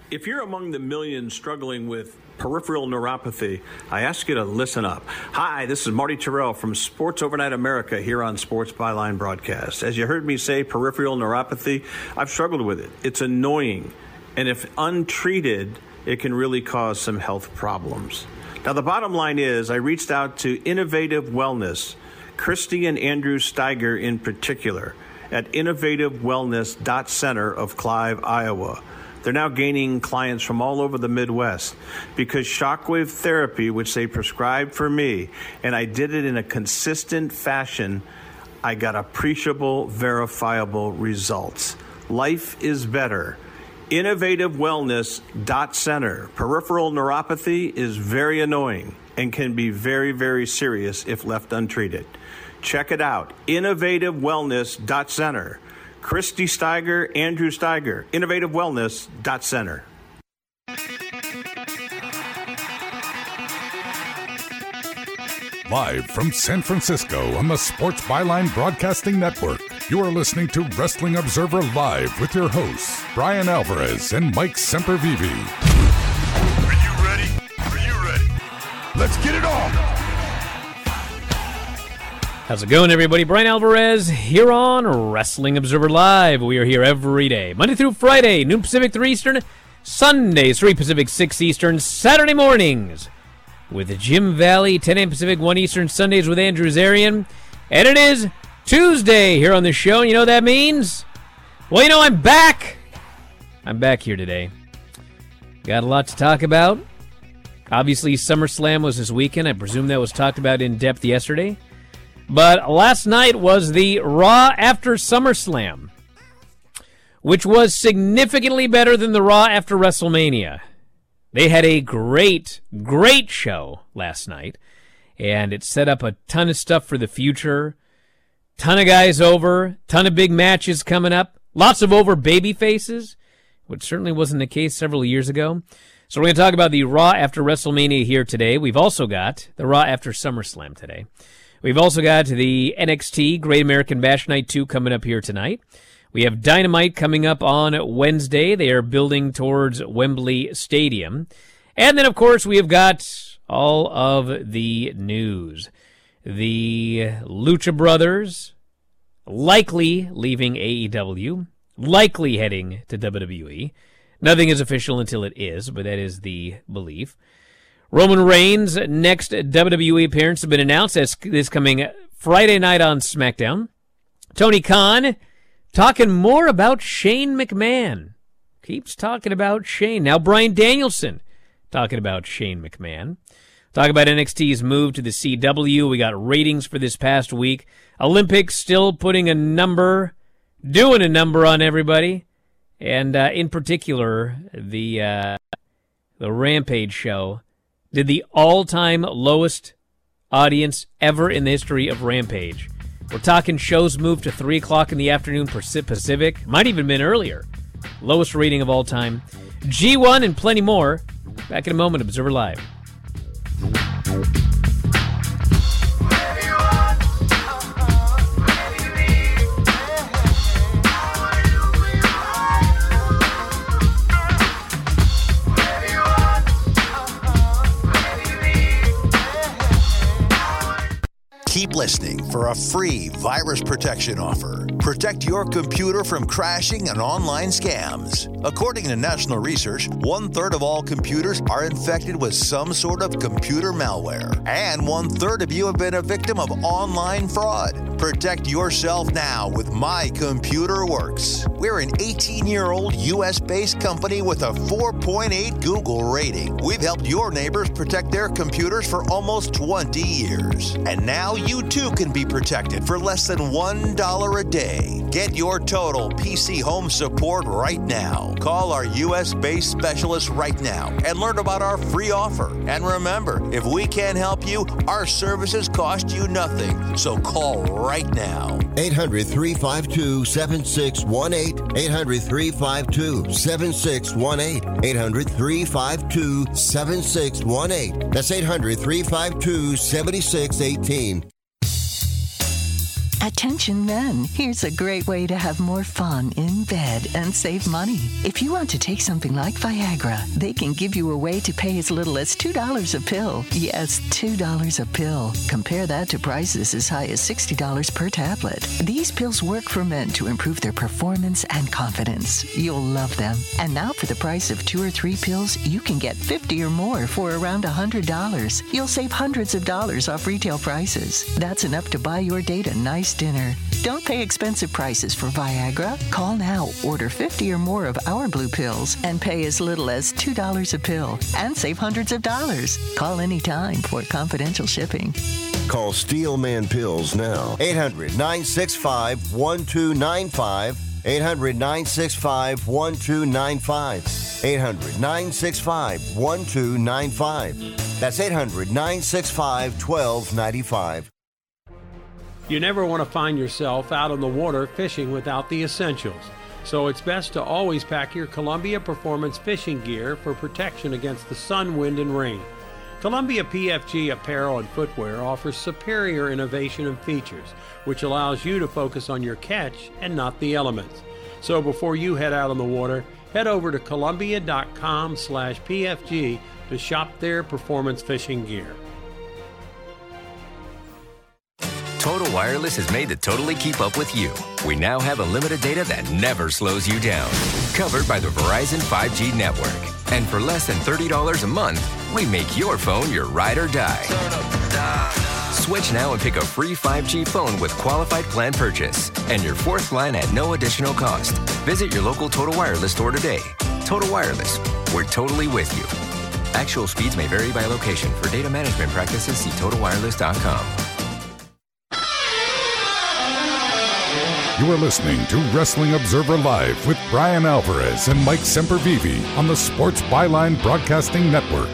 If you're among the millions struggling with peripheral neuropathy, I ask you to listen up. Hi, this is Marty Terrell from Sports Overnight America here on Sports Byline Broadcast. As you heard me say, peripheral neuropathy, I've struggled with it. It's annoying, and if untreated, it can really cause some health problems. Now, the bottom line is I reached out to Innovative Wellness, Christy and Andrew Steiger in particular, at innovativewellness.center of Clive, Iowa. They're now gaining clients from all over the Midwest because shockwave therapy, which they prescribed for me, and I did it in a consistent fashion, I got appreciable, verifiable results. Life is better. Innovativewellness.center. Peripheral neuropathy is very annoying and can be very, very serious if left untreated. Check it out. Innovativewellness.center. Christy Steiger, Andrew Steiger, innovativewellness.center. Live from San Francisco on the Sports Byline Broadcasting Network, you are listening to Wrestling Observer Live with your hosts, Brian Alvarez and Mike Sempervive. Are you ready? Are you ready? Let's get it on! How's it going, everybody? Brian Alvarez here on Wrestling Observer Live. We are here every day, Monday through Friday, noon Pacific, 3 Eastern, Sundays, 3 Pacific, 6 Eastern, Saturday mornings with Jim Valley, 10 a.m. Pacific, 1 Eastern, Sundays with Andrew Zarian. And it is Tuesday here on the show. And you know what that means? Well, you know, I'm back. I'm back here today. Got a lot to talk about. Obviously, SummerSlam was this weekend. I presume that was talked about in depth yesterday. But last night was the Raw after SummerSlam, which was significantly better than the Raw after WrestleMania. They had a great, great show last night, and it set up a ton of stuff for the future. Ton of guys over, ton of big matches coming up, lots of over baby faces, which certainly wasn't the case several years ago. So we're going to talk about the Raw after WrestleMania here today. We've also got the Raw after SummerSlam today. We've also got the NXT Great American Bash Night 2 coming up here tonight. We have Dynamite coming up on Wednesday. They are building towards Wembley Stadium. And then, of course, we have got all of the news. The Lucha Brothers likely leaving AEW, likely heading to WWE. Nothing is official until it is, but that is the belief. Roman Reigns' next WWE appearance has been announced as this coming Friday night on SmackDown. Tony Khan talking more about Shane McMahon. Keeps talking about Shane. Now Bryan Danielson talking about Shane McMahon. Talk about NXT's move to the CW. We got ratings for this past week. Olympics still putting a number, doing a number on everybody. And in particular, the Rampage show did the all-time lowest audience ever in the history of Rampage. We're talking shows moved to 3 o'clock in the afternoon Pacific. Might even been earlier. Lowest rating of all time. G1 and plenty more. Back in a moment, Observer Live. Keep listening for a free virus protection offer. Protect your computer from crashing and online scams. According to national research, 1/3 of all computers are infected with some sort of computer malware. And 1/3 of you have been a victim of online fraud. Protect yourself now with My Computer Works. We're an 18-year-old U.S.-based company with a 4.8 Google rating. We've helped your neighbors protect their computers for almost 20 years. And now you too can be protected for less than $1 a day. Get your total PC home support right now. Call our U.S.-based specialist right now and learn about our free offer. And remember, if we can't help you, our services cost you nothing. So call right now. 800-352-7618. 800-352-7618. 800-352-7618. That's 800-352-7618. Attention men, here's a great way to have more fun in bed and save money. If you want to take something like Viagra, they can give you a way to pay as little as $2 a pill. Yes, $2 a pill. Compare that to prices as high as $60 per tablet. These pills work for men to improve their performance and confidence. You'll love them. And now for the price of 2 or 3 pills, you can get 50 or more for around $100. You'll save hundreds of dollars off retail prices. That's enough to buy your date a nice dinner. Don't pay expensive prices for Viagra. Call now, order 50 or more of our blue pills, and pay as little as $2 a pill and save hundreds of dollars. Call anytime for confidential shipping. Call Steelman Pills now. 800-965-1295. 800-965-1295. 800-965-1295. That's 800-965-1295. You never want to find yourself out on the water fishing without the essentials. So it's best to always pack your Columbia Performance fishing gear for protection against the sun, wind, and rain. Columbia PFG apparel and footwear offers superior innovation and features, which allows you to focus on your catch and not the elements. So before you head out on the water, head over to Columbia.com/PFG to shop their performance fishing gear. Total Wireless is made to totally keep up with you. We now have unlimited data that never slows you down. Covered by the Verizon 5G network. And for less than $30 a month, we make your phone your ride or die. Switch now and pick a free 5G phone with qualified plan purchase. And your 4th line at no additional cost. Visit your local Total Wireless store today. Total Wireless. We're totally with you. Actual speeds may vary by location. For data management practices, see TotalWireless.com. You are listening to Wrestling Observer Live with Brian Alvarez and Mike Sempervive on the Sports Byline Broadcasting Network.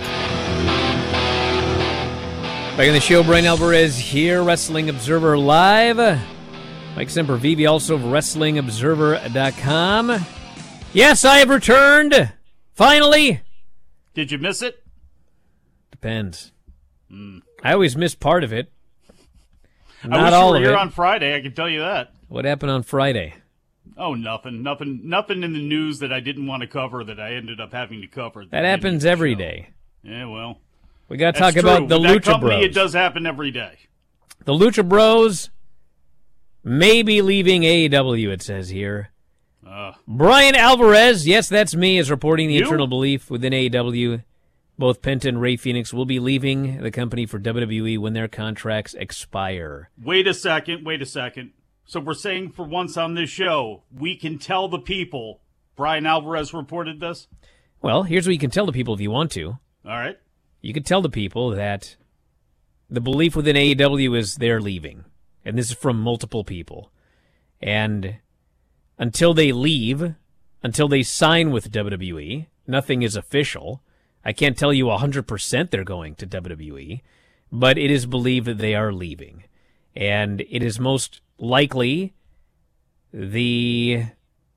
Back on the show, Brian Alvarez here, Wrestling Observer Live. Mike Sempervive, also of WrestlingObserver.com. Yes, I have returned. Finally. Did you miss it? Depends. I always miss part of it. Not I wish all you were of here it. on Friday, I can tell you that. What happened on Friday? Oh, nothing in the news that I didn't want to cover that I ended up having to cover. That happens every day. Yeah, well. We got to talk about the Lucha Bros. It does happen every day. The Lucha Bros may be leaving AEW, it says here. Brian Alvarez, yes, that's me, is reporting the internal belief within AEW. Both Penta and Rey Fenix will be leaving the company for WWE when their contracts expire. Wait a second. So we're saying for once on this show, we can tell the people Brian Alvarez reported this? Well, here's what you can tell the people if you want to. All right. You can tell the people that the belief within AEW is they're leaving. And this is from multiple people. And until they leave, until they sign with WWE, nothing is official. I can't tell you 100% they're going to WWE, but it is believed that they are leaving. And it is most likely the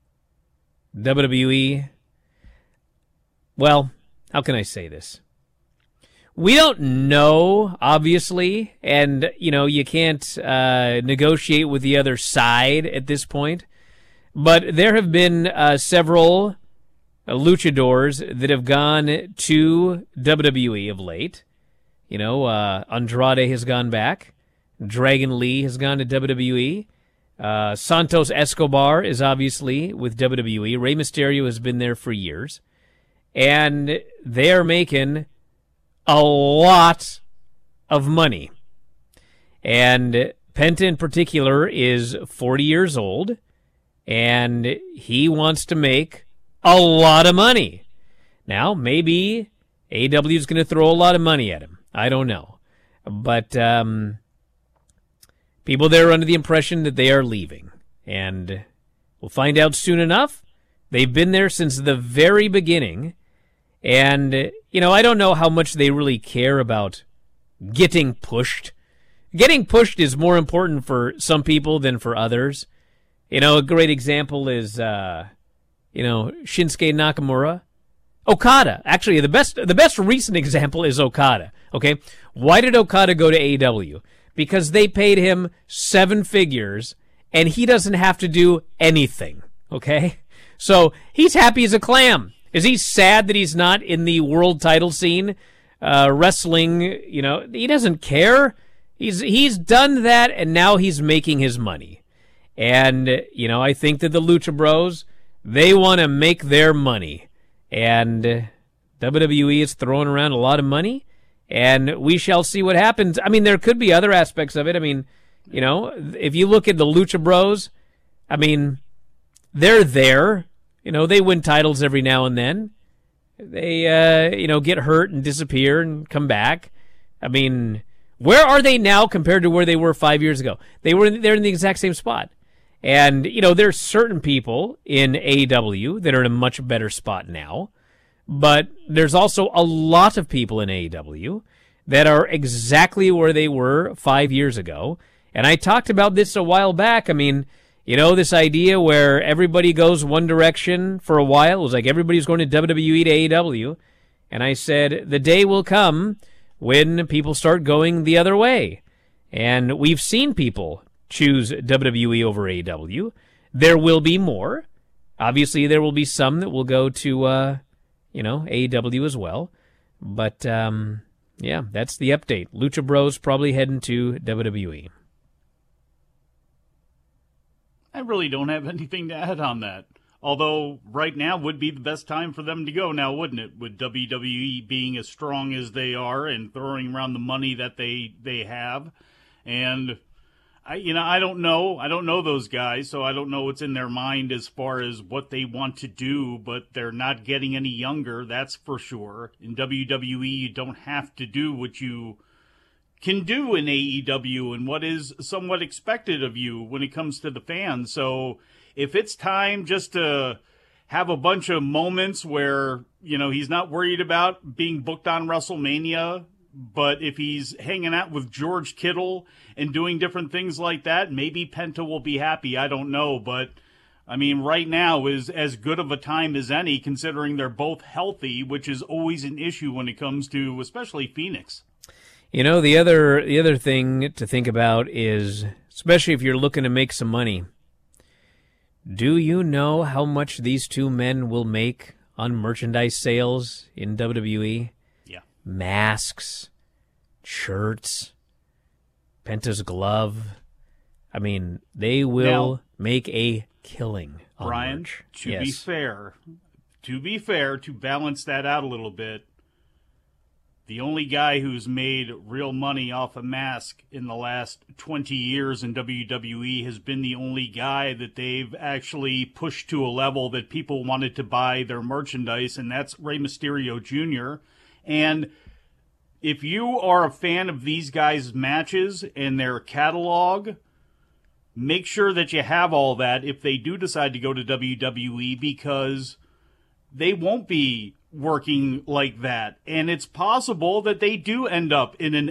WWE... Well, how can I say this? We don't know, obviously, and, you can't negotiate with the other side at this point, but there have been several luchadors that have gone to WWE of late. Andrade has gone back. Dragon Lee has gone to WWE. Santos Escobar is obviously with WWE. Rey Mysterio has been there for years. And they are making a lot of money. And Penta in particular is 40 years old, and he wants to make a lot of money. Now, maybe AEW is going to throw a lot of money at him. I don't know. But people there are under the impression that they are leaving. And we'll find out soon enough. They've been there since the very beginning. And, I don't know how much they really care about getting pushed. Getting pushed is more important for some people than for others. A great example is, Shinsuke Nakamura. Okada. Actually, the best recent example is Okada. Okay? Why did Okada go to AEW? because they paid him 7 figures and he doesn't have to do anything, okay? So he's happy as a clam. Is he sad that he's not in the world title scene? Wrestling, he doesn't care. He's done that, and now he's making his money. And, I think that the Lucha Bros, they want to make their money. And WWE is throwing around a lot of money, and we shall see what happens. I mean, there could be other aspects of it. I mean, if you look at the Lucha Bros, I mean, they're there. They win titles every now and then. They, get hurt and disappear and come back. I mean, where are they now compared to where they were 5 years ago? They're in the exact same spot. And, there's certain people in AEW that are in a much better spot now. But there's also a lot of people in AEW that are exactly where they were 5 years ago. And I talked about this a while back. I mean, this idea where everybody goes one direction for a while. It was like everybody's going to WWE to AEW. And I said, the day will come when people start going the other way. And we've seen people choose WWE over AEW. There will be more. Obviously, there will be some that will go to, AEW as well. But, that's the update. Lucha Bros probably heading to WWE. I really don't have anything to add on that. Although, right now would be the best time for them to go now, wouldn't it? With WWE being as strong as they are and throwing around the money that they have. And, I don't know. I don't know those guys, so I don't know what's in their mind as far as what they want to do, but they're not getting any younger, that's for sure. In WWE, you don't have to do what you can do in AEW and what is somewhat expected of you when it comes to the fans. So if it's time just to have a bunch of moments where, he's not worried about being booked on WrestleMania, but if he's hanging out with George Kittle and doing different things like that, maybe Penta will be happy. I don't know. But, I mean, right now is as good of a time as any, considering they're both healthy, which is always an issue when it comes to especially Phoenix. The other thing to think about is, especially if you're looking to make some money, do you know how much these two men will make on merchandise sales in WWE? Yeah. Masks, shirts, Penta's glove. I mean, they will make a killing on Brian, merch. To be fair, to balance that out a little bit, the only guy who's made real money off a mask in the last 20 years in WWE has been the only guy that they've actually pushed to a level that people wanted to buy their merchandise, and that's Rey Mysterio Jr. And if you are a fan of these guys' matches and their catalog, make sure that you have all that if they do decide to go to WWE, because they won't be working like that, and it's possible that they do end up in an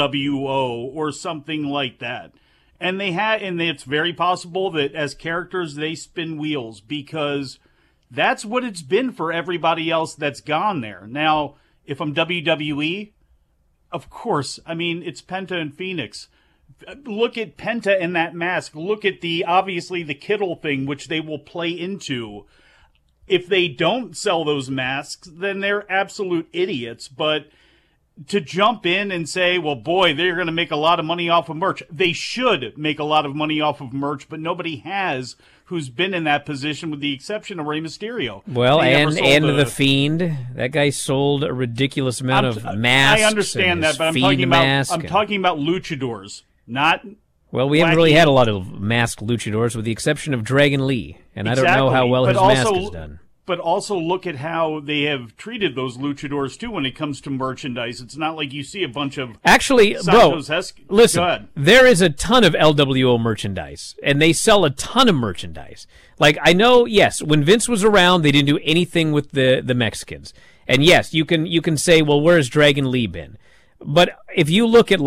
LWO or something like that, and it's very possible that as characters they spin wheels, because that's what it's been for everybody else that's gone there. Now, if I'm WWE, of course, I mean, it's Penta and Phoenix. Look at Penta in that mask. Look at obviously the Kittle thing, which they will play into. If they don't sell those masks, then they're absolute idiots. But to jump in and say, well, boy, they're going to make a lot of money off of merch. They should make a lot of money off of merch, but nobody has who's been in that position with the exception of Rey Mysterio. Well, and The Fiend. That guy sold a ridiculous amount of masks. I understand that, but I'm talking about luchadors, not... Well, we haven't really had a lot of masked luchadors, with the exception of Dragon Lee, and exactly. I don't know how well his mask is done. But also look at how they have treated those luchadors, too, when it comes to merchandise. It's not like you see a bunch of... Actually, bro, listen, there is a ton of LWO merchandise, and they sell a ton of merchandise. Like, I know, yes, when Vince was around, they didn't do anything with the Mexicans. And yes, you can say, well, where's Dragon Lee been? But if you look at,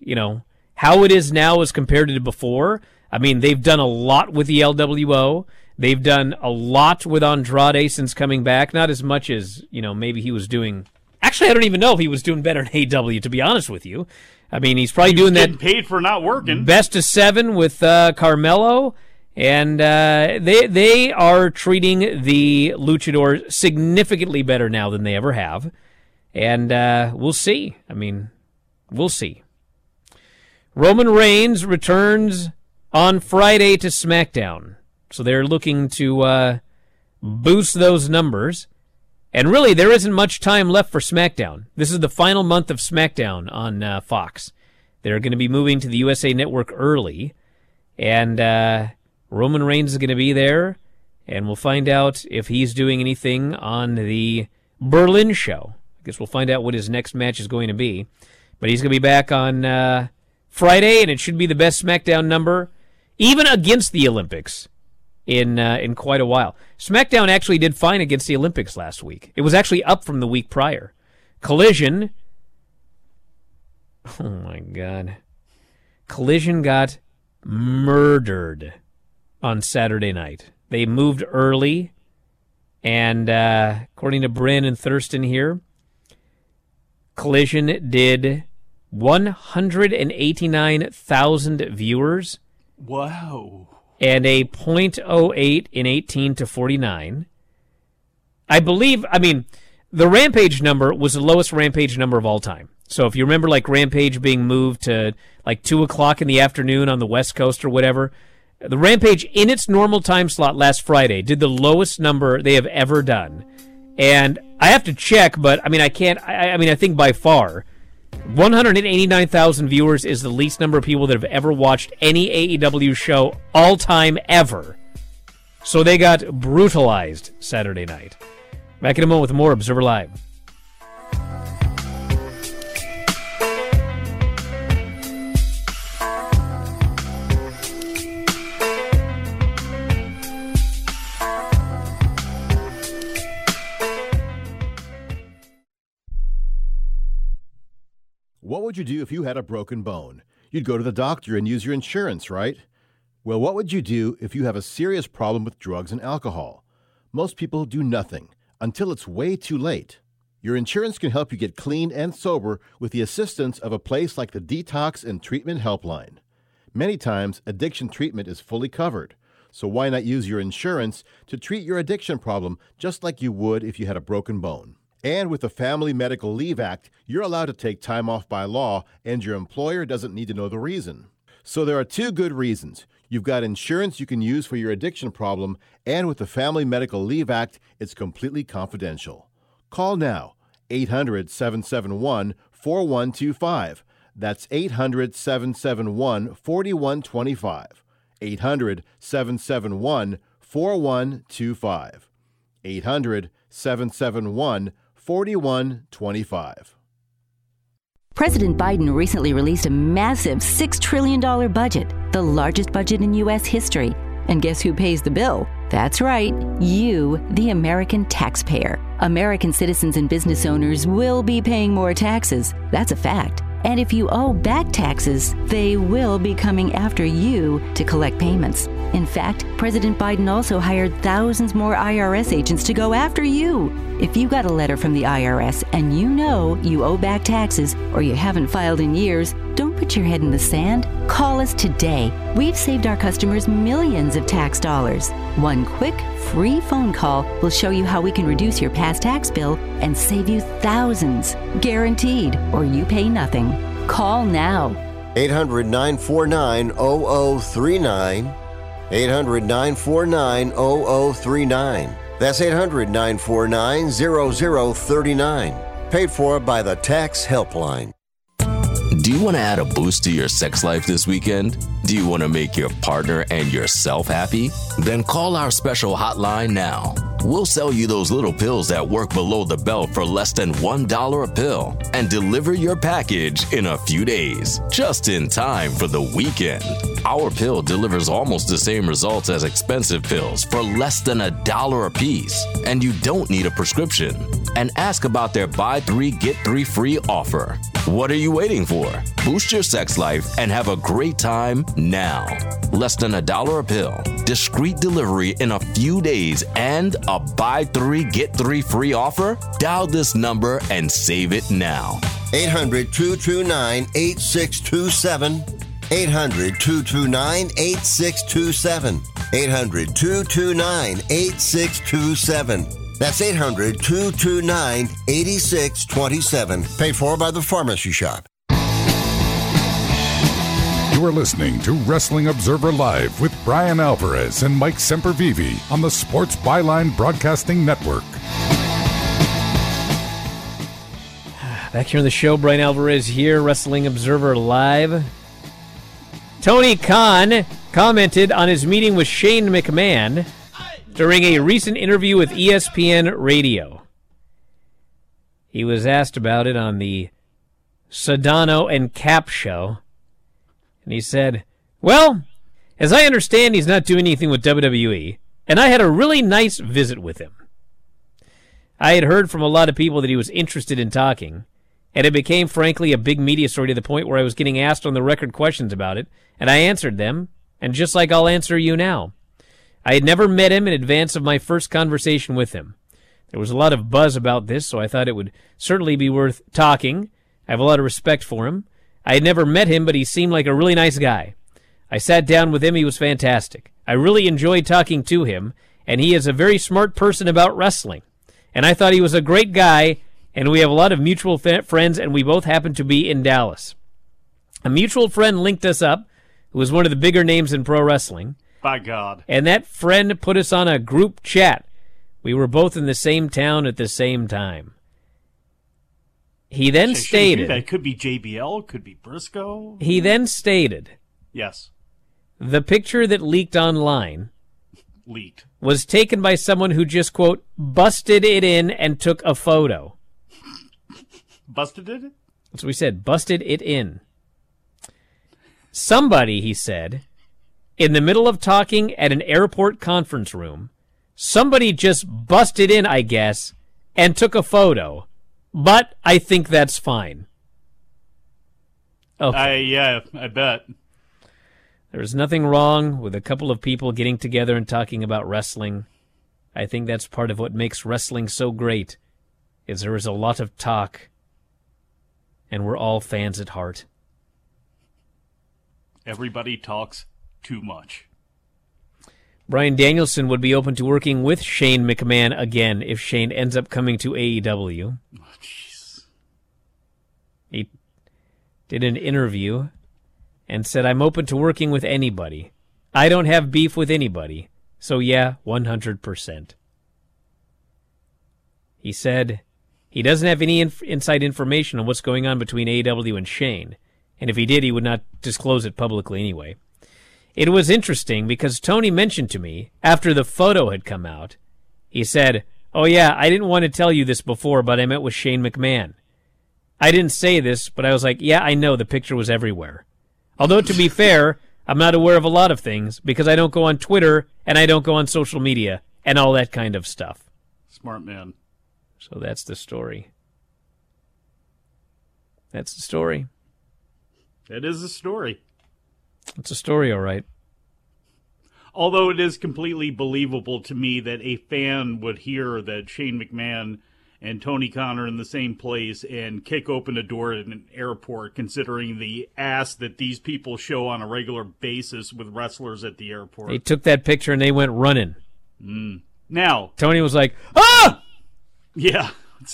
how it is now as compared to before, I mean, they've done a lot with the LWO. They've done a lot with Andrade since coming back. Not as much as, maybe he was doing Actually, I don't even know if he was doing better in AEW, to be honest with you. I mean, he's probably doing that. Paid for not working. Best of 7 with Carmelo, and they are treating the Luchador significantly better now than they ever have. And we'll see. I mean, we'll see. Roman Reigns returns on Friday to SmackDown. So they're looking to boost those numbers. And really, there isn't much time left for SmackDown. This is the final month of SmackDown on Fox. They're going to be moving to the USA Network early. And Roman Reigns is going to be there. And we'll find out if he's doing anything on the Berlin show. I guess we'll find out what his next match is going to be. But he's going to be back on Friday, and it should be the best SmackDown number, even against the Olympics, in quite a while. SmackDown actually did fine against the Olympics last week. It was actually up from the week prior. Collision, oh my God. Collision got murdered on Saturday night. They moved early, and according to Bryn and Thurston here, Collision did 189,000 viewers. Wow. And a .08 in 18 to 49. I mean, the Rampage number was the lowest Rampage number of all time. So if you remember, like, Rampage being moved to, like, 2 o'clock in the afternoon on the West Coast or whatever, the Rampage, in its normal time slot last Friday, did the lowest number they have ever done. And I have to check, but, I mean, I can't, I think by far, 189,000 viewers is the least number of people that have ever watched any AEW show all time ever. So they got brutalized Saturday night. Back in a moment with more Observer Live. What would you do if you had a broken bone? You'd go to the doctor and use your insurance, right? Well, what would you do if you have a serious problem with drugs and alcohol? Most people do nothing until it's way too late. Your insurance can help you get clean and sober with the assistance of a place like the Detox and Treatment Helpline. Many times, addiction treatment is fully covered, so why not use your insurance to treat your addiction problem just like you would if you had a broken bone? And with the Family Medical Leave Act, you're allowed to take time off by law, and your employer doesn't need to know the reason. So there are 2 good reasons. You've got insurance you can use for your addiction problem, and with the Family Medical Leave Act, it's completely confidential. Call now, 800-771-4125. That's 800-771-4125. 800-771-4125. 800-771-4125. President Biden recently released a massive $6 trillion budget, the largest budget in U.S. history. And guess who pays the bill? That's right, you, the American taxpayer. American citizens and business owners will be paying more taxes. That's a fact. And if you owe back taxes, they will be coming after you to collect payments. In fact, President Biden also hired thousands more IRS agents to go after you. If you got a letter from the IRS and you know you owe back taxes or you haven't filed in years, don't put your head in the sand. Call us today. We've saved our customers millions of tax dollars. One quick, free phone call will show you how we can reduce your past tax bill and save you thousands. Guaranteed, or you pay nothing. Call now. 800-949-0039. 800-949-0039. That's 800-949-0039. Paid for by the Tax Helpline. Do you want to add a boost to your sex life this weekend? Do you want to make your partner and yourself happy? Then call our special hotline now. We'll sell you those little pills that work below the belt for less than $1 a pill and deliver your package in a few days, just in time for the weekend. Our pill delivers almost the same results as expensive pills for less than $1 a piece, and you don't need a prescription. and ask about their buy 3 get 3 free offer. What are you waiting for? Boost your sex life and have a great time now. Less than $1 a pill, discreet delivery in a few days, and a buy 3 get 3 free offer? Dial this number and save it now. 800-229-8627. 800-229-8627. 800-229-8627. That's 800-229-8627. Paid for by the Pharmacy Shop. You are listening to Wrestling Observer Live with Brian Alvarez and Mike Sempervive on the Sports Byline Broadcasting Network. Back here on the show, Brian Alvarez here, Wrestling Observer Live. Tony Khan commented on his meeting with Shane McMahon during a recent interview with ESPN Radio. He was asked about it on the Sedano and Cap show, and he said, well, as I understand, he's not doing anything with WWE, and I had a really nice visit with him. I had heard from a lot of people that he was interested in talking, and it became, frankly, a big media story to the point where I was getting asked on the record questions about it, and I answered them, and just like I'll answer you now. I had never met him in advance of my first conversation with him. There was a lot of buzz about this, so I thought it would certainly be worth talking. I have a lot of respect for him. I had never met him, but he seemed like a really nice guy. I sat down with him. He was fantastic. I really enjoyed talking to him, and he is a very smart person about wrestling. And I thought he was a great guy, and we have a lot of mutual friends, and we both happen to be in Dallas. A mutual friend linked us up, who was one of the bigger names in pro wrestling. By God. And that friend put us on a group chat. We were both in the same town at the same time. He then stated... That could be JBL, could be Briscoe. He then stated... Yes. The picture that leaked online... Leaked. ...was taken by someone who just, quote, busted it in and took a photo. Busted it? That's what we said. Busted it in. Somebody, he said, in the middle of talking at an airport conference room, somebody just busted in, I guess, and took a photo. But I think that's fine. Okay. Yeah, I bet. There's nothing wrong with a couple of people getting together and talking about wrestling. I think that's part of what makes wrestling so great, is there is a lot of talk, and we're all fans at heart. Everybody talks too much. Bryan Danielson would be open to working with Shane McMahon again if Shane ends up coming to AEW. Oh, jeez. He did an interview and said, I'm open to working with anybody. I don't have beef with anybody. So yeah, 100%. He said he doesn't have any inside information on what's going on between AEW and Shane. And if he did, he would not disclose it publicly anyway. It was interesting because Tony mentioned to me, after the photo had come out, he said, oh yeah, I didn't want to tell you this before, but I met with Shane McMahon. I didn't say this, but I was like, yeah, I know, the picture was everywhere. Although, to be fair, I'm not aware of a lot of things because I don't go on Twitter and I don't go on social media and all that kind of stuff. Smart man. So that's the story. That's the story. That is the story. It's a story, all right. Although it is completely believable to me that a fan would hear that Shane McMahon and Tony Khan are in the same place and kick open a door at an airport, considering the ass that these people show on a regular basis with wrestlers at the airport. They took that picture and they went running. Now, Tony was like, ah! Yeah.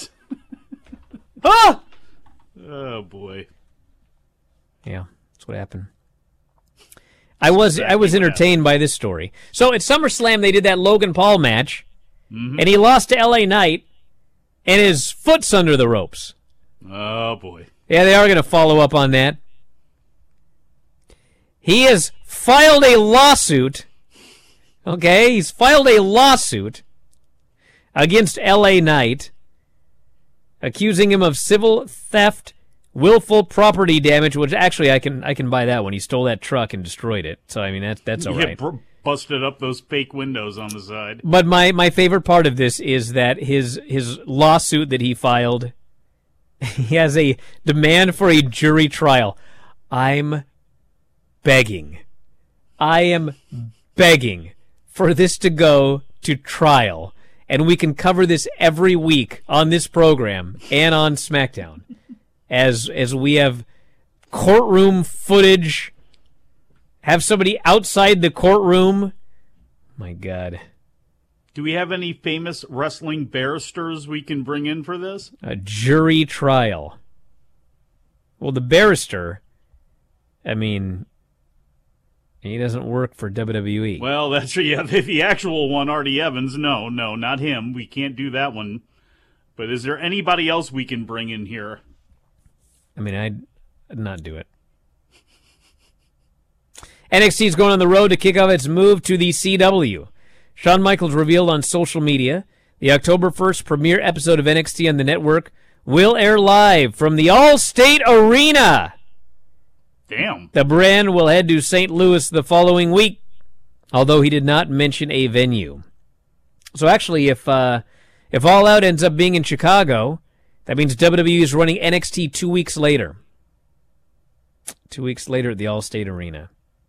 Ah! Oh, boy. Yeah, that's what happened. I was entertained by this story. So at SummerSlam, they did that Logan Paul match, and he lost to LA Knight, and his foot's under the ropes. Oh, boy. Yeah, they are going to follow up on that. He has filed a lawsuit. Okay, he's filed a lawsuit against LA Knight, accusing him of civil theft, willful property damage, which actually I can buy that one. He stole that truck and destroyed it. So I mean that's all right. busted up those fake windows on the side. But my favorite part of this is that his lawsuit that he filed, he has a demand for a jury trial. I am begging for this to go to trial, and we can cover this every week on this program and on SmackDown as we have courtroom footage, have somebody outside the courtroom. My God. Do we have any famous wrestling barristers we can bring in for this? A jury trial. Well, the barrister, I mean, he doesn't work for WWE. Well, that's the actual one, Artie Evans. No, not him. We can't do that one. But is there anybody else we can bring in here? I mean, I'd not do it. NXT is going on the road to kick off its move to the CW. Shawn Michaels revealed on social media the October 1st premiere episode of NXT on the network will air live from the Allstate Arena. Damn. The brand will head to St. Louis the following week, although he did not mention a venue. So actually, if All Out ends up being in Chicago, that means WWE is running NXT 2 weeks later. 2 weeks later at the Allstate Arena.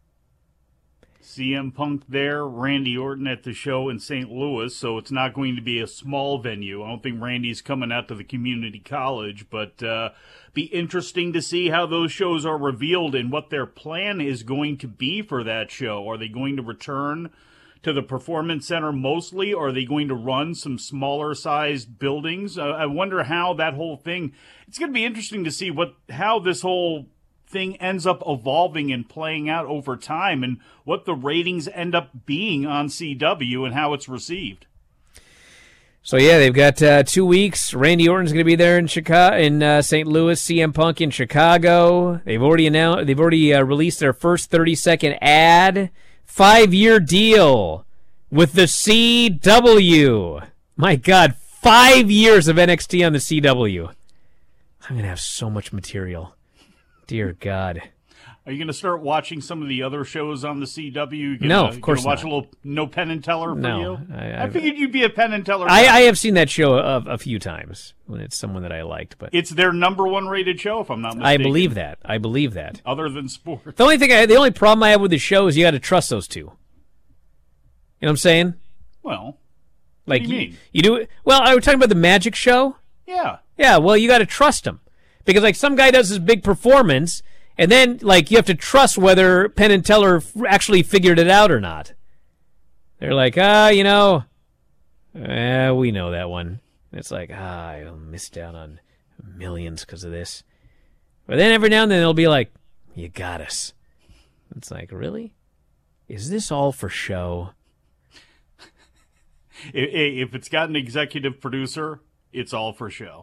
CM Punk there, Randy Orton at the show in St. Louis, so it's not going to be a small venue. I don't think Randy's coming out to the community college, but be interesting to see how those shows are revealed and what their plan is going to be for that show. Are they going to return to the Performance Center mostly, or are they going to run some smaller-sized buildings? I wonder how that whole thing... It's going to be interesting to see how this whole thing ends up evolving and playing out over time, and what the ratings end up being on CW and how it's received. So yeah, they've got 2 weeks. Randy Orton's going to be there in Chicago, in St. Louis. CM Punk in Chicago. They've already released their first 30-second ad. 5-year deal with the CW. My God, 5 years of NXT on the CW. I'm going to have so much material. Dear God. Are you going to start watching some of the other shows on the CW? No, of course watch not. A little No Penn and Teller for No, you? I figured you'd be a Penn and Teller. I have seen that show a few times when it's someone that I liked, but it's their number one rated show, if I'm not mistaken. I believe that. Other than sports. The only problem I have with the show is you got to trust those two. You know what I'm saying? Well, like what do you mean? You do. Well, are we talking about the Magic show? Yeah. Yeah. Well, you got to trust them because like some guy does his big performance. And then, like, you have to trust whether Penn and Teller actually figured it out or not. They're like, we know that one. And it's like, I missed out on millions because of this. But then every now and then they'll be like, you got us. It's like, really? Is this all for show? If it's got an executive producer, it's all for show.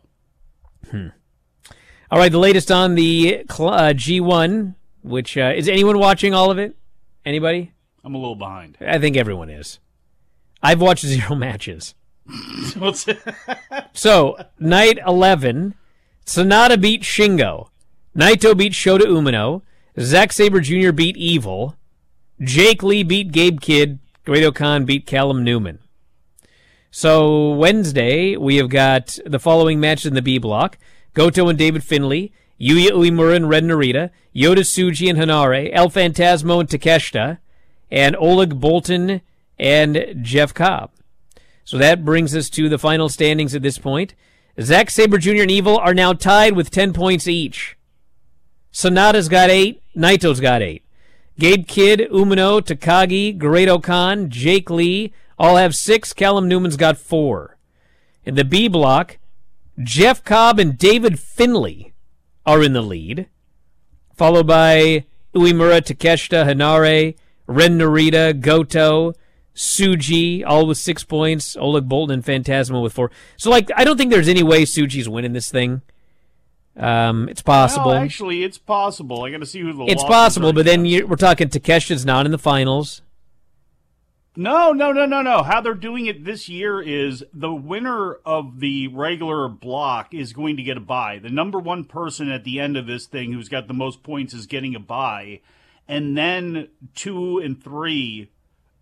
All right, the latest on the G1, which is anyone watching all of it? Anybody? I'm a little behind. I think everyone is. I've watched 0 matches. So, night 11, Sonata beat Shingo. Naito beat Shota Umino. Zack Sabre Jr. beat Evil. Jake Lee beat Gabe Kidd. Great Khan beat Callum Newman. So, Wednesday, we have got the following matches in the B block. Goto and David Finlay, Yuya Uemura and Ren Narita, Yota Tsuji and Hanare, El Phantasmo and Takeshita, and Oleg Boltin and Jeff Cobb. So that brings us to the final standings at this point. Zack Sabre Jr. and Evil are now tied with 10 points each. Sonata's got 8, Naito's got 8. Gabe Kidd, Umino, Takagi, Great Khan, Jake Lee all have 6. Callum Newman's got 4. In the B block, Jeff Cobb and David Finlay are in the lead, followed by Uemura, Takeshita, Hanare, Ren Narita, Goto, Tsuji, all with 6 points, Oleg Boltin and Phantasmo with 4. So, I don't think there's any way Tsuji's winning this thing. It's possible. No, actually, it's possible. I got to see who the It's possible, but then we're talking Takeshita's not in the finals. No. How they're doing it this year is the winner of the regular block is going to get a bye. The number one person at the end of this thing who's got the most points is getting a bye. And then 2 and 3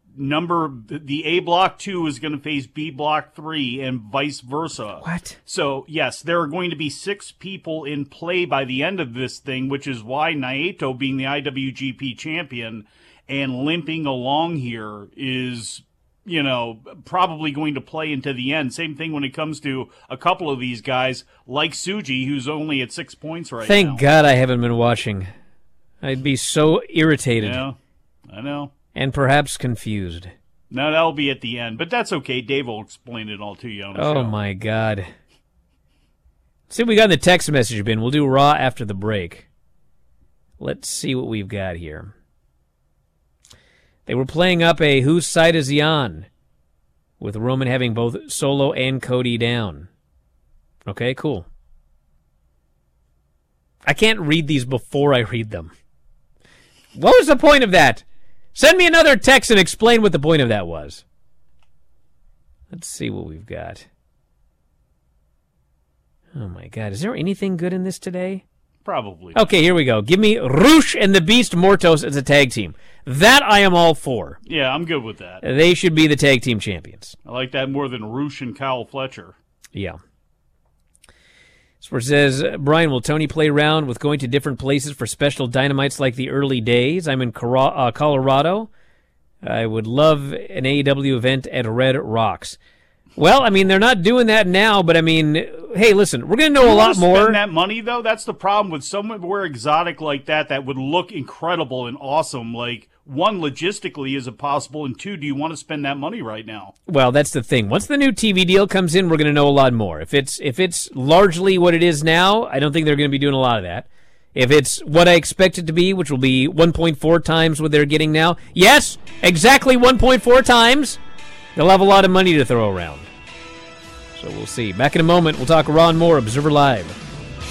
the A Block 2 is going to face B Block 3 and vice versa. What? So, yes, there are going to be 6 people in play by the end of this thing, which is why Naito, being the IWGP champion and limping along here, is, probably going to play into the end. Same thing when it comes to a couple of these guys, like Tsuji, who's only at 6 points right now. Thank God I haven't been watching. I'd be so irritated. Yeah, I know. And perhaps confused. No, that'll be at the end, but that's okay. Dave will explain it all to you on the show. Oh, my God. See what we got in the text message bin. We'll do Raw after the break. Let's see what we've got here. They were playing up a Whose Side Is He On? With Roman having both Solo and Cody down. Okay, cool. I can't read these before I read them. What was the point of that? Send me another text and explain what the point of that was. Let's see what we've got. Oh, my God. Is there anything good in this today? Probably. Okay, here we go. Give me Rush and the Beast Mortos as a tag team. That I am all for. Yeah, I'm good with that. They should be the tag team champions. I like that more than Rush and Kyle Fletcher. Yeah. Sport says, Brian, will Tony play around with going to different places for special dynamites like the early days? I'm in Colorado. I would love an AEW event at Red Rocks. Well, I mean, they're not doing that now, but I mean, hey, listen, we're going to know a lot more. Spend that money, though? That's the problem with somewhere exotic like that would look incredible and awesome. Like, one, logistically, is it possible? And two, do you want to spend that money right now? Well, that's the thing. Once the new TV deal comes in, we're going to know a lot more. If it's largely what it is now, I don't think they're going to be doing a lot of that. If it's what I expect it to be, which will be 1.4 times what they're getting now, yes, exactly 1.4 times, they'll have a lot of money to throw around. So we'll see. Back in a moment, we'll talk Raw and more. Observer Live.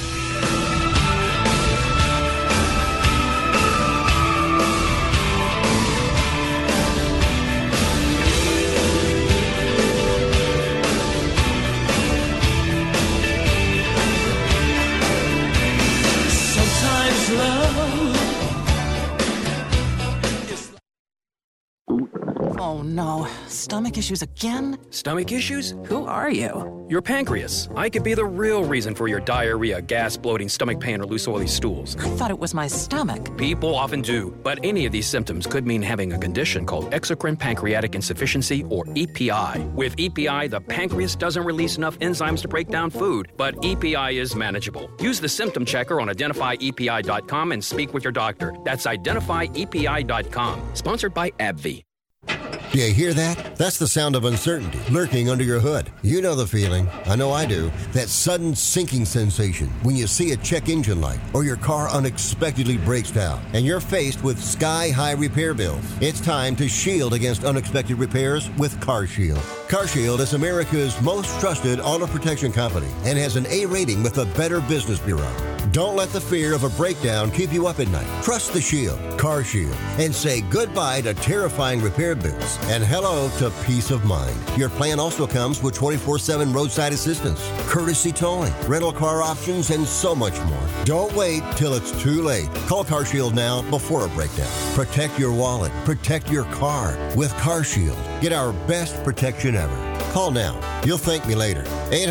Oh no, stomach issues again? Stomach issues? Who are you? Your pancreas. I could be the real reason for your diarrhea, gas, bloating, stomach pain, or loose oily stools. I thought it was my stomach. People often do, but any of these symptoms could mean having a condition called exocrine pancreatic insufficiency, or EPI. With EPI, the pancreas doesn't release enough enzymes to break down food, but EPI is manageable. Use the symptom checker on identifyepi.com and speak with your doctor. That's identifyepi.com. Sponsored by AbbVie. Do you hear that? That's the sound of uncertainty lurking under your hood. You know the feeling. I know I do. That sudden sinking sensation when you see a check engine light or your car unexpectedly breaks down and you're faced with sky-high repair bills. It's time to shield against unexpected repairs with CarShield. CarShield is America's most trusted auto protection company and has an A rating with the Better Business Bureau. Don't let the fear of a breakdown keep you up at night. Trust the Shield, CarShield, and say goodbye to terrifying repair bills and hello to peace of mind. Your plan also comes with 24/7 roadside assistance, courtesy towing, rental car options, and so much more. Don't wait till it's too late. Call CarShield now before a breakdown. Protect your wallet. Protect your car with CarShield. Get our best protection ever. Call now. You'll thank me later.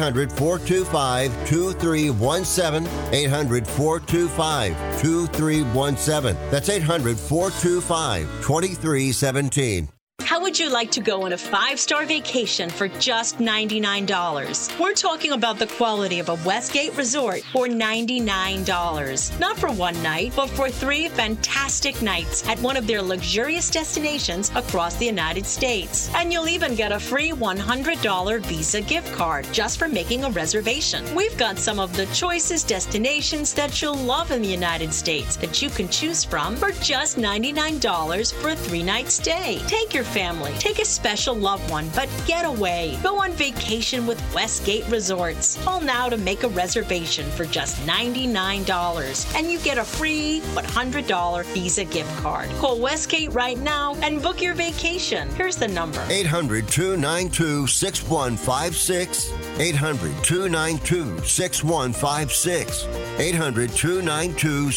800-425-2317. 800-425-2317. That's 800-425-2317. How would you like to go on a 5-star vacation for just $99? We're talking about the quality of a Westgate resort for $99. Not for one night, but for 3 fantastic nights at one of their luxurious destinations across the United States. And you'll even get a free $100 Visa gift card just for making a reservation. We've got some of the choicest destinations that you'll love in the United States that you can choose from for just $99 for a 3-night stay. Take your family, take a special loved one, but get away. Go on vacation with Westgate Resorts. Call now to make a reservation for just $99, and you get a free $100 Visa gift card. Call Westgate right now and book your vacation. Here's the number: 800-292-6156. 800-292-6156.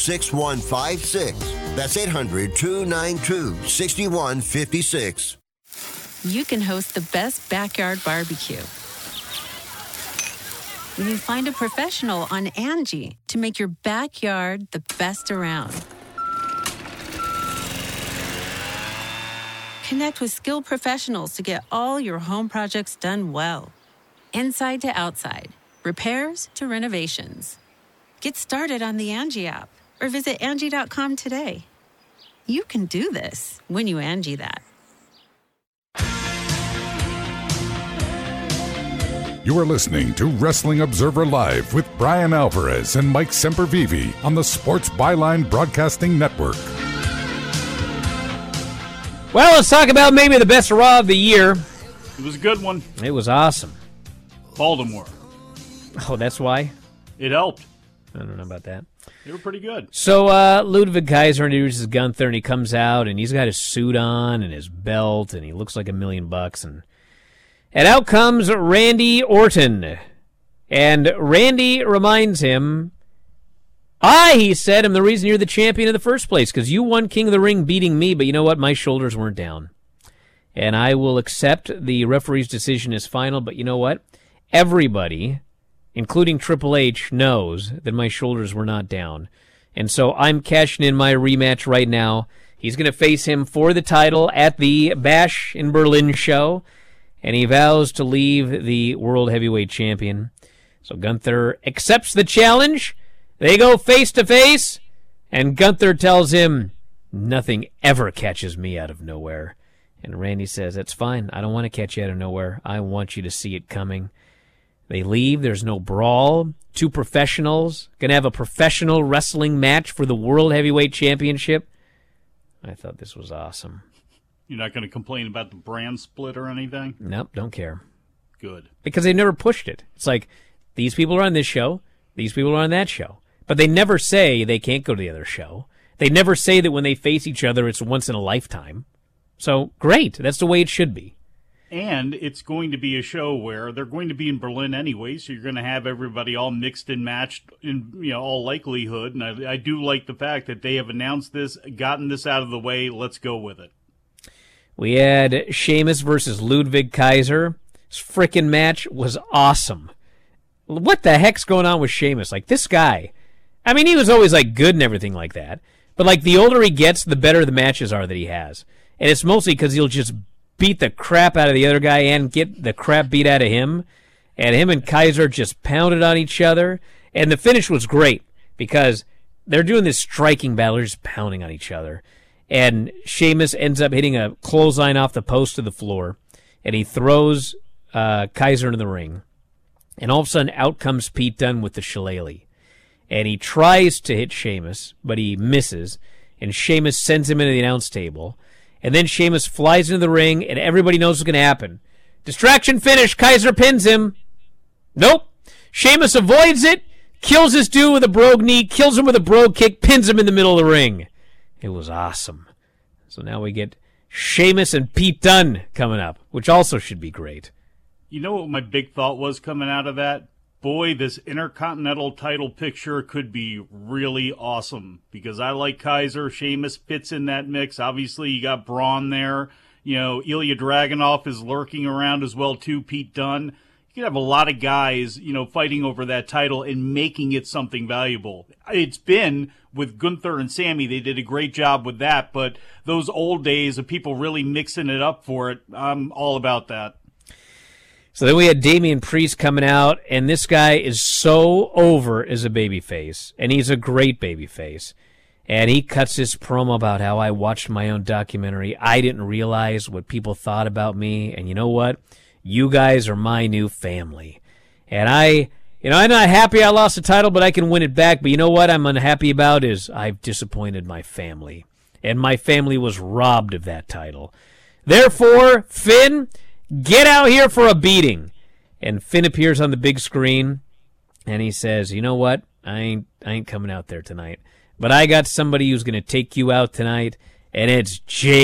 800-292-6156. That's 800-292-6156. you can host the best backyard barbecue. When you find a professional on Angie to make your backyard the best around. Connect with skilled professionals to get all your home projects done well. Inside to outside, repairs to renovations. Get started on the Angie app or visit Angie.com today. You can do this when you Angie that. You are listening to Wrestling Observer Live with Brian Alvarez and Mike Sempervive on the Sports Byline Broadcasting Network. Well, let's talk about maybe the best Raw of the year. It was a good one. It was awesome. Baltimore. Oh, that's why? It helped. I don't know about that. They were pretty good. So Ludwig Kaiser introduces Gunther, and he comes out, and he's got his suit on and his belt, and he looks like $1 million. And out comes Randy Orton. And Randy reminds him, he said, I'm the reason you're the champion in the first place, because you won King of the Ring beating me, but you know what? My shoulders weren't down. And I will accept the referee's decision as final, but you know what? Everybody, including Triple H, knows that my shoulders were not down. And so I'm cashing in my rematch right now. He's going to face him for the title at the Bash in Berlin show, and he vows to leave the World Heavyweight Champion. So Gunther accepts the challenge. They go face-to-face, and Gunther tells him, nothing ever catches me out of nowhere. And Randy says, that's fine. I don't want to catch you out of nowhere. I want you to see it coming. They leave. There's no brawl. Two professionals. Going to have a professional wrestling match for the World Heavyweight Championship. I thought this was awesome. You're not going to complain about the brand split or anything? Nope, don't care. Good. Because they never pushed it. It's like, these people are on this show. These people are on that show. But they never say they can't go to the other show. They never say that when they face each other, it's once in a lifetime. So, great. That's the way it should be. And it's going to be a show where they're going to be in Berlin anyway, so you're going to have everybody all mixed and matched in all likelihood. And I do like the fact that they have announced this, gotten this out of the way. Let's go with it. We had Sheamus versus Ludwig Kaiser. This frickin' match was awesome. What the heck's going on with Sheamus? Like, this guy... I mean, he was always, good and everything like that. But, the older he gets, the better the matches are that he has. And it's mostly because he'll just beat the crap out of the other guy and get the crap beat out of him. And him and Kaiser just pounded on each other. And the finish was great because they're doing this striking battle, they're just pounding on each other. And Sheamus ends up hitting a clothesline off the post to the floor. And he throws Kaiser into the ring. And all of a sudden, out comes Pete Dunne with the shillelagh. And he tries to hit Sheamus, but he misses. And Sheamus sends him into the announce table. And then Sheamus flies into the ring, and everybody knows what's going to happen. Distraction finish. Kaiser pins him. Nope. Sheamus avoids it, kills this dude with a brogue knee, kills him with a brogue kick, pins him in the middle of the ring. It was awesome. So now we get Sheamus and Pete Dunne coming up, which also should be great. You know what my big thought was coming out of that? Boy, this Intercontinental title picture could be really awesome because I like Kaiser. Sheamus fits in that mix. Obviously, you got Braun there. Ilya Dragunov is lurking around as well, too. Pete Dunne. You could have a lot of guys, fighting over that title and making it something valuable. It's been with Gunther and Sammy. They did a great job with that, but those old days of people really mixing it up for it, I'm all about that. So then we had Damian Priest coming out, and this guy is so over as a babyface, and he's a great babyface. And he cuts this promo about how I watched my own documentary. I didn't realize what people thought about me, and you know what? You guys are my new family. And I'm not happy I lost the title, but I can win it back. But you know what I'm unhappy about is I've disappointed my family, and my family was robbed of that title. Therefore, Finn, get out here for a beating. And Finn appears on the big screen, and he says, you know what? I ain't coming out there tonight. But I got somebody who's going to take you out tonight, and it's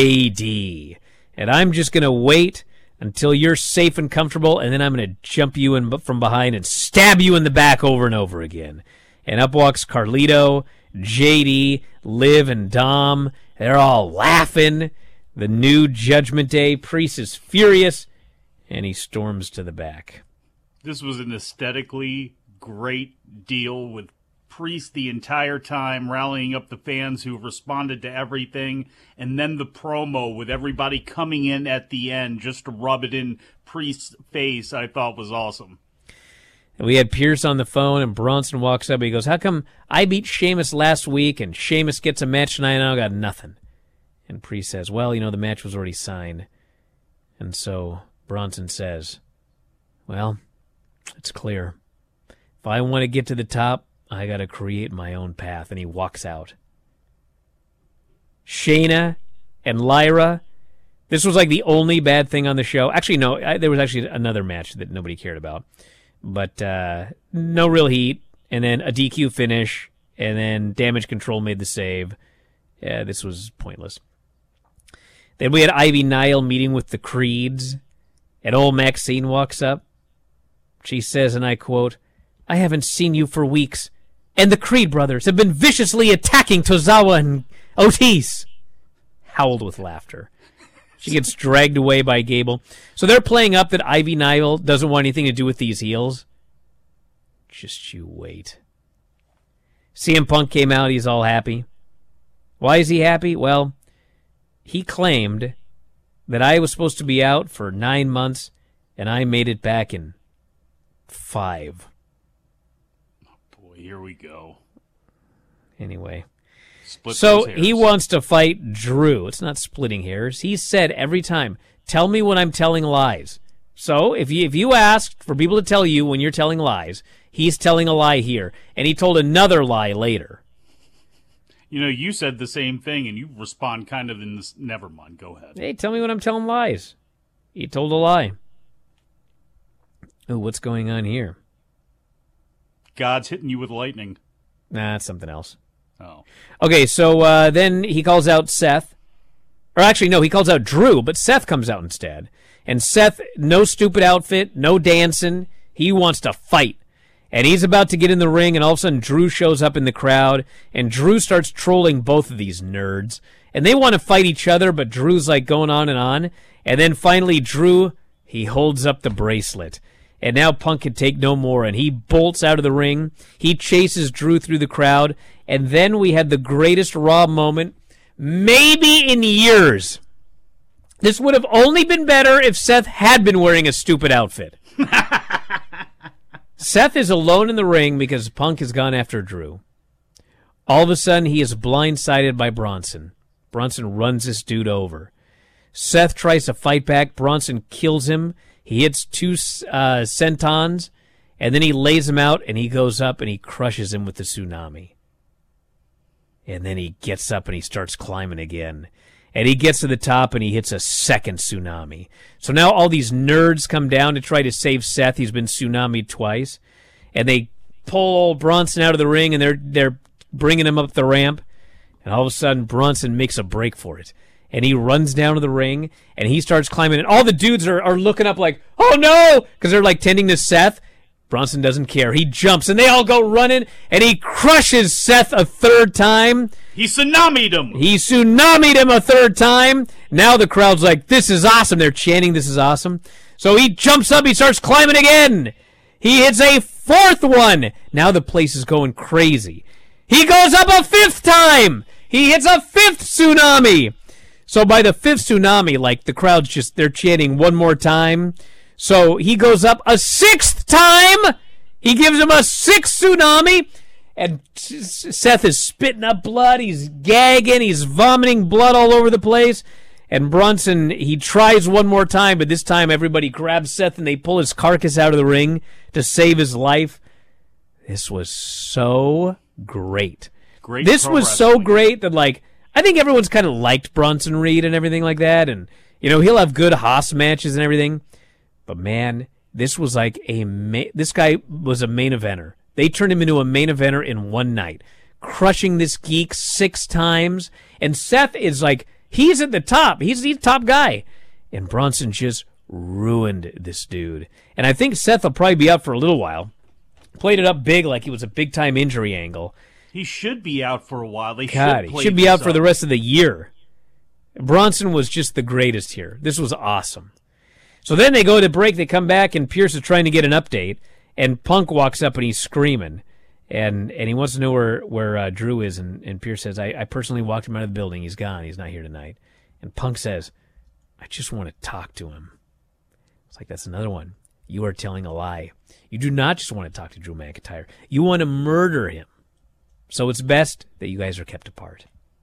JD. And I'm just going to wait until you're safe and comfortable, and then I'm going to jump you in from behind and stab you in the back over and over again. And up walks Carlito, JD, Liv, and Dom. They're all laughing. The new Judgment Day. Priest is furious, and he storms to the back. This was an aesthetically great deal with Priest the entire time rallying up the fans who responded to everything, and then the promo with everybody coming in at the end just to rub it in Priest's face, I thought was awesome. And we had Pierce on the phone, and Bronson walks up. He goes, how come I beat Sheamus last week, and Sheamus gets a match tonight, and I got nothing? And Priest says, well, the match was already signed. And so Bronson says, well, it's clear. If I want to get to the top, I got to create my own path. And he walks out. Shayna and Lyra. This was like the only bad thing on the show. Actually, no, there was actually another match that nobody cared about. But no real heat. And then a DQ finish. And then Damage Control made the save. This was pointless. Then we had Ivy Nile meeting with the Creeds. And old Maxine walks up. She says, and I quote, I haven't seen you for weeks. And the Creed brothers have been viciously attacking Tozawa and Otis. Howled with laughter. She gets dragged away by Gable. So they're playing up that Ivy Nile doesn't want anything to do with these heels. Just you wait. CM Punk came out. He's all happy. Why is he happy? Well, he claimed that I was supposed to be out for 9 months, and I made it back in 5. Here we go. Anyway. So he wants to fight Drew. It's not splitting hairs. He said every time, tell me when I'm telling lies. So if you asked for people to tell you when you're telling lies, he's telling a lie here. And he told another lie later. You said the same thing, and you respond kind of in this. Never mind. Go ahead. Hey, tell me when I'm telling lies. He told a lie. Oh, what's going on here? God's hitting you with lightning. Nah, that's something else. Oh. Okay, so then he calls out Seth. Or actually, no, he calls out Drew, but Seth comes out instead. And Seth, no stupid outfit, no dancing. He wants to fight. And he's about to get in the ring, and all of a sudden Drew shows up in the crowd, and Drew starts trolling both of these nerds. And they want to fight each other, but Drew's like going on. And then finally Drew, he holds up the bracelet. And now Punk can take no more, and he bolts out of the ring. He chases Drew through the crowd, and then we had the greatest Raw moment, maybe in years. This would have only been better if Seth had been wearing a stupid outfit. Seth is alone in the ring because Punk has gone after Drew. All of a sudden, he is blindsided by Bronson. Bronson runs this dude over. Seth tries to fight back. Bronson kills him. He hits 2 sentons, and then he lays him out, and he goes up, and he crushes him with the tsunami. And then he gets up, and he starts climbing again. And he gets to the top, and he hits a second tsunami. So now all these nerds come down to try to save Seth. He's been tsunamied twice. And they pull old Bronson out of the ring, and they're bringing him up the ramp. And all of a sudden, Bronson makes a break for it. And he runs down to the ring, and he starts climbing. And all the dudes are looking up like, oh, no, because they're, like, tending to Seth. Bronson doesn't care. He jumps, and they all go running, and he crushes Seth a third time. He tsunamied him. He tsunamied him a third time. Now the crowd's like, this is awesome. They're chanting, this is awesome. So he jumps up, he starts climbing again. He hits a 4th one. Now the place is going crazy. He goes up a 5th time. He hits a 5th tsunami. So by the 5th tsunami, like, the crowd's they're chanting one more time. So he goes up a 6th time. He gives him a 6th tsunami. And Seth is spitting up blood. He's gagging. He's vomiting blood all over the place. And Bronson, he tries one more time, but this time everybody grabs Seth and they pull his carcass out of the ring to save his life. This was so great. This was so great that, like, I think everyone's kind of liked Bronson Reed and everything like that. And, he'll have good Haas matches and everything. But, man, this was like this guy was a main eventer. They turned him into a main eventer in one night, crushing this geek 6 times. And Seth is like, he's at the top. He's the top guy. And Bronson just ruined this dude. And I think Seth will probably be out for a little while. Played it up big like he was a big-time injury angle. He should be out for a while. He should be out for the rest of the year. Bronson was just the greatest here. This was awesome. So then they go to break, they come back, and Pierce is trying to get an update, and Punk walks up and he's screaming, and he wants to know where Drew is, and Pierce says, I personally walked him out of the building. He's gone. He's not here tonight. And Punk says, I just want to talk to him. It's like, that's another one. You are telling a lie. You do not just want to talk to Drew McIntyre. You want to murder him. So it's best that you guys are kept apart.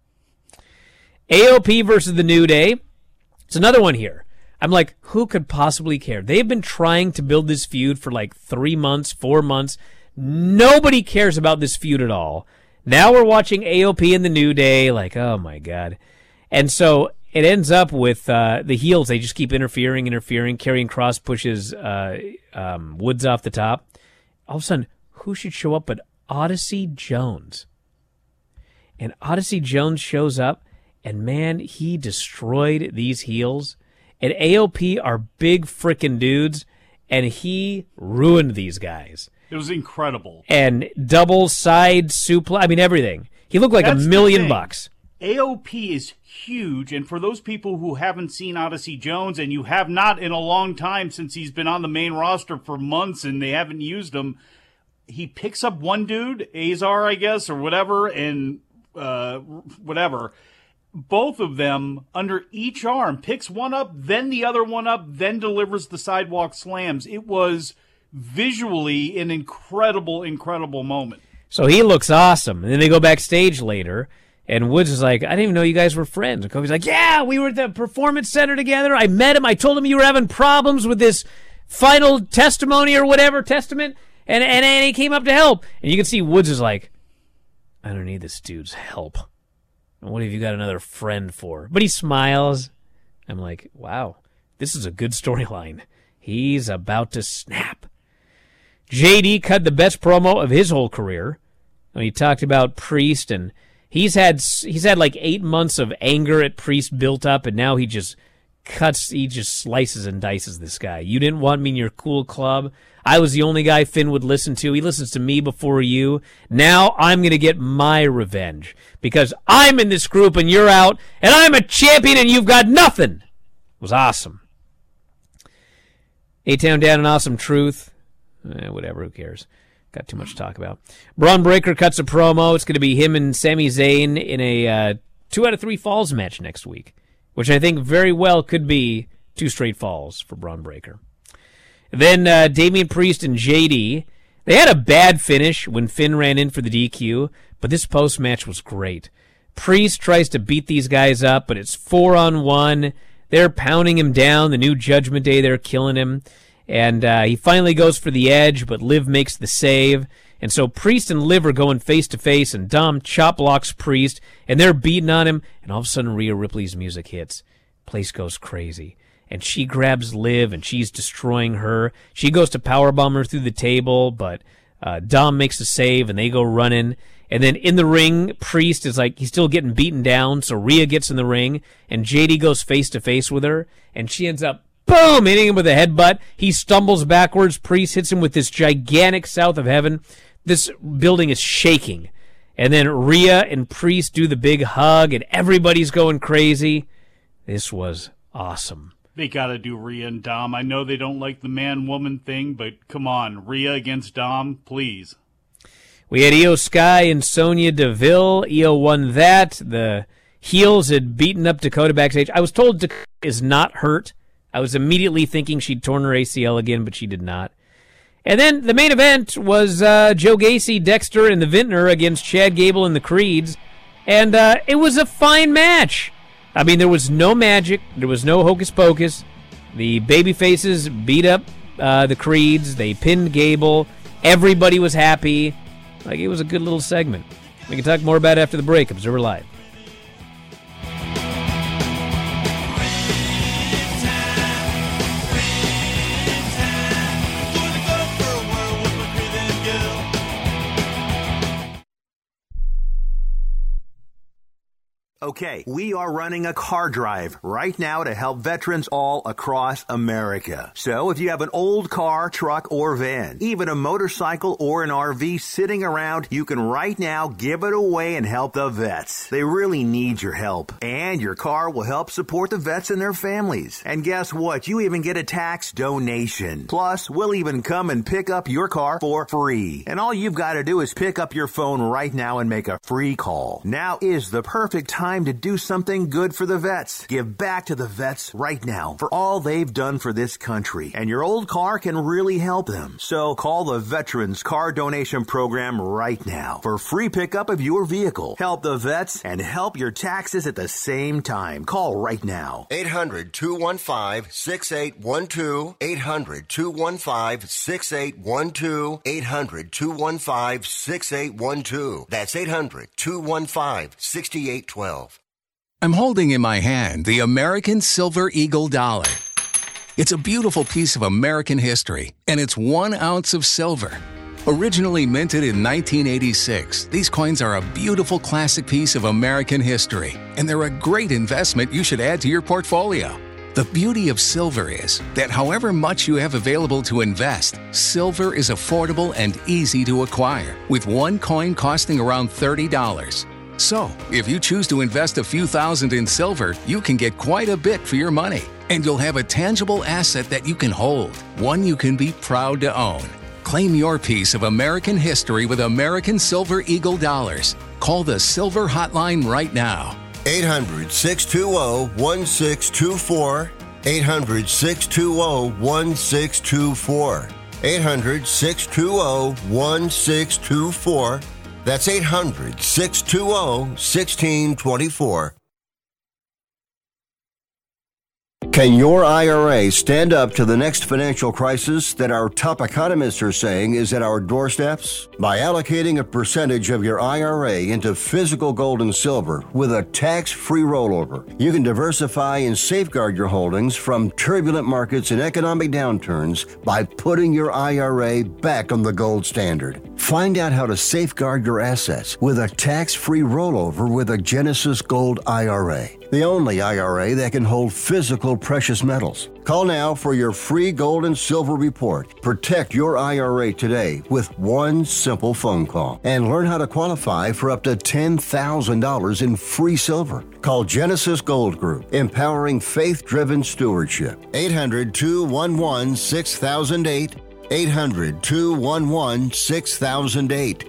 AOP versus the New Day. It's another one here. I'm like, who could possibly care? They've been trying to build this feud for like 3 months, 4 months. Nobody cares about this feud at all. Now we're watching AOP and the New Day, like, oh my God. And so it ends up with the heels. They just keep interfering. Karrion Kross pushes Woods off the top. All of a sudden, who should show up but Odyssey Jones? And Odyssey Jones shows up, and man, he destroyed these heels. And AOP are big frickin' dudes, and he ruined these guys. It was incredible. And double side suplex, I mean, everything. He looked like $1 million. AOP is huge, and for those people who haven't seen Odyssey Jones, and you have not in a long time since he's been on the main roster for months and they haven't used him, he picks up one dude, Azar, I guess, or whatever, and whatever. Both of them under each arm, picks one up, then the other one up, then delivers the sidewalk slams. It was visually an incredible, incredible moment. So he looks awesome. And then they go backstage later, and Woods is like, I didn't even know you guys were friends. And Kofi's like, yeah, we were at the Performance Center together. I met him. I told him you were having problems with this final testimony or whatever, testament, and he came up to help. And you can see Woods is like, I don't need this dude's help. What have you got another friend for? But he smiles. I'm like, wow, this is a good storyline. He's about to snap. JD cut the best promo of his whole career when he talked about Priest, and he's had like 8 months of anger at Priest built up, and now he just slices and dices this guy. You didn't want me in your cool club. I was the only guy Finn would listen to. He listens to me before you. Now I'm going to get my revenge because I'm in this group and you're out, and I'm a champion and you've got nothing. It was awesome. A-Town Down and Awesome Truth. Whatever, who cares? Got too much to talk about. Braun Breaker cuts a promo. It's going to be him and Sami Zayn in a 2 out of 3 falls match next week, which I think very well could be 2 straight falls for Braun Breaker. Then Damian Priest and JD, they had a bad finish when Finn ran in for the DQ, but this post-match was great. Priest tries to beat these guys up, but it's 4-on-1. They're pounding him down. The new Judgment Day, they're killing him. And he finally goes for the edge, but Liv makes the save. And so Priest and Liv are going face-to-face, and Dom chop blocks Priest, and they're beating on him, and all of a sudden Rhea Ripley's music hits. Place goes crazy. And she grabs Liv, and she's destroying her. She goes to powerbomb her through the table, but Dom makes a save, and they go running. And then in the ring, Priest is like, he's still getting beaten down, so Rhea gets in the ring, and JD goes face-to-face with her, and she ends up, boom, hitting him with a headbutt. He stumbles backwards. Priest hits him with this gigantic South of Heaven. This building is shaking. And then Rhea and Priest do the big hug, and everybody's going crazy. This was awesome. They got to do Rhea and Dom. I know they don't like the man-woman thing, but come on, Rhea against Dom, please. We had Io Sky and Sonya Deville. Io won that. The heels had beaten up Dakota backstage. I was told Dakota is not hurt. I was immediately thinking she'd torn her ACL again, but she did not. And then the main event was Joe Gacy, Dexter, and the Vintner against Chad Gable and the Creeds. And it was a fine match. I mean, there was no magic. There was no hocus pocus. The babyfaces beat up the Creeds. They pinned Gable. Everybody was happy. Like, it was a good little segment. We can talk more about it after the break. Observer Live. Okay, we are running a car drive right now to help veterans all across America. So if you have an old car, truck, or van, even a motorcycle or an RV sitting around, you can right now give it away and help the vets. They really need your help. And your car will help support the vets and their families. And guess what? You even get a tax donation. Plus, we'll even come and pick up your car for free. And all you've got to do is pick up your phone right now and make a free call. Now is the perfect time to do something good for the vets. Give back to the vets right now for all they've done for this country. And your old car can really help them. So call the Veterans Car Donation Program right now for free pickup of your vehicle. Help the vets and help your taxes at the same time. Call right now. 800-215-6812. 800-215-6812. 800-215-6812. That's 800-215-6812. I'm holding in my hand the American Silver Eagle Dollar. It's a beautiful piece of American history, and it's 1 ounce of silver. Originally minted in 1986, these coins are a beautiful classic piece of American history, and they're a great investment you should add to your portfolio. The beauty of silver is that however much you have available to invest, silver is affordable and easy to acquire, with one coin costing around $30. So, if you choose to invest a few thousand in silver, you can get quite a bit for your money, and you'll have a tangible asset that you can hold, one you can be proud to own. Claim your piece of American history with American Silver Eagle Dollars. Call the Silver Hotline right now. 800-620-1624. 800-620-1624. 800-620-1624. That's 800-620-1624. Can your IRA stand up to the next financial crisis that our top economists are saying is at our doorsteps? By allocating a percentage of your IRA into physical gold and silver with a tax-free rollover, you can diversify and safeguard your holdings from turbulent markets and economic downturns by putting your IRA back on the gold standard. Find out how to safeguard your assets with a tax-free rollover with a Genesis Gold IRA, the only IRA that can hold physical precious metals. Call now for your free gold and silver report. Protect your IRA today with one simple phone call and learn how to qualify for up to $10,000 in free silver. Call Genesis Gold Group, empowering faith-driven stewardship. 800-211-6008. 800-211-6008.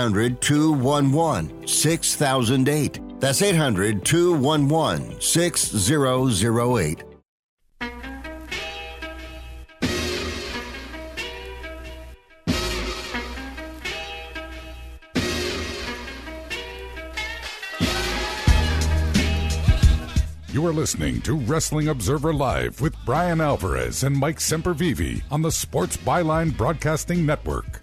800-211-6008. That's 800-211-6008. You are listening to Wrestling Observer Live with Brian Alvarez and Mike Sempervive on the Sports Byline Broadcasting Network.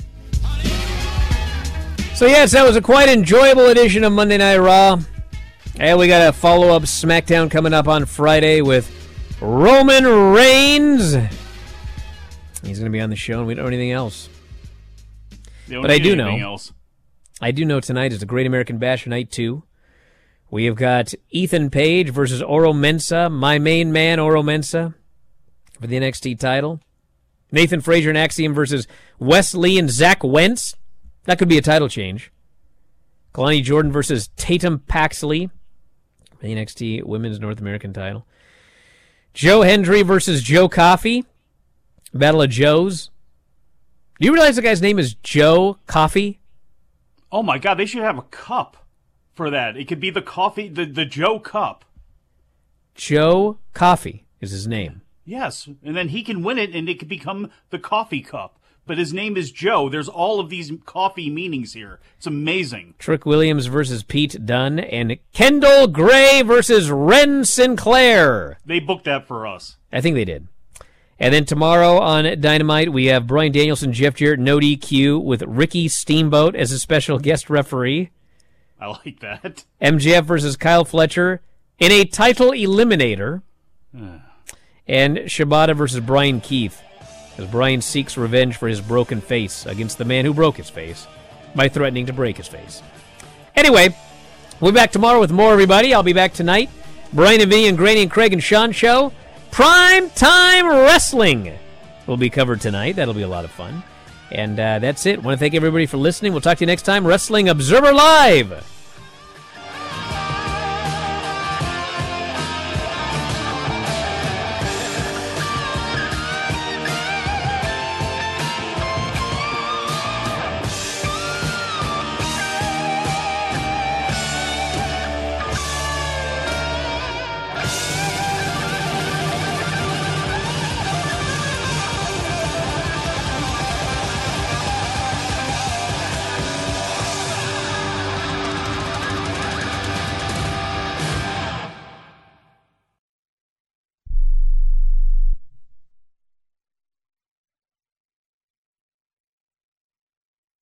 So yes, that was a quite enjoyable edition of Monday Night Raw. And we got a follow-up SmackDown coming up on Friday with Roman Reigns. He's going to be on the show, and we don't know anything else. But I do know. I do know tonight is the Great American Bash Night 2. We have got Ethan Page versus Oro Mensah, my main man, Oro Mensah, for the NXT title. Nathan Frazier and Axiom versus Wes Lee and Zach Wentz. That could be a title change. Kalani Jordan versus Tatum Paxley for the NXT Women's North American title. Joe Hendry versus Joe Coffey. Battle of Joes. Do you realize the guy's name is Joe Coffey? Oh my God, they should have a cup for that. It could be the coffee, the Joe Cup. Joe Coffey is his name. Yes, and then he can win it, and it could become the Coffee Cup. But his name is Joe. There's all of these coffee meanings here. It's amazing. Trick Williams versus Pete Dunne, and Kendall Gray versus Ren Sinclair. They booked that for us. I think they did. And then tomorrow on Dynamite, we have Bryan Danielson, Jeff Jarrett, no DQ, with Ricky Steamboat as a special guest referee. I like that. MJF versus Kyle Fletcher in a title eliminator. And Shibata versus Brian Keith, as Brian seeks revenge for his broken face against the man who broke his face by threatening to break his face. Anyway, We'll be back tomorrow with more, everybody. I'll be back tonight. Brian and Vinny and Granny and Craig and Sean show. Prime Time Wrestling will be covered tonight. That'll be a lot of fun. And that's it. I want to thank everybody for listening. We'll talk to you next time. Wrestling Observer Live.